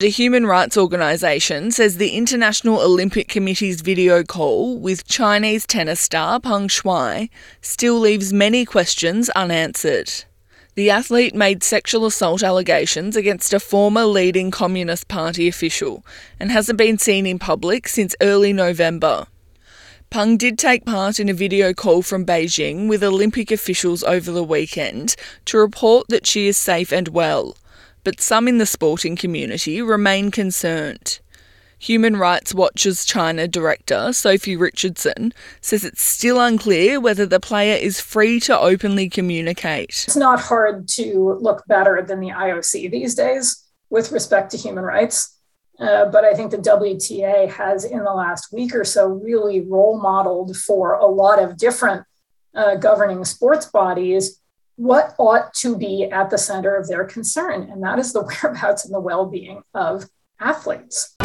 The human rights organisation says the International Olympic Committee's video call with Chinese tennis star Peng Shuai still leaves many questions unanswered. The athlete made sexual assault allegations against a former leading Communist Party official and hasn't been seen in public since early November. Peng did take part in a video call from Beijing with Olympic officials over the weekend to report that she is safe and well, but some in the sporting community remain concerned. Human Rights Watch's China director, Sophie Richardson, says it's still unclear whether the player is free to openly communicate. It's not hard to look better than the IOC these days with respect to human rights. But I think the WTA has, in the last week or so, really role modeled for a lot of different governing sports bodies what ought to be at the center of their concern, and that is the whereabouts and the well-being of athletes.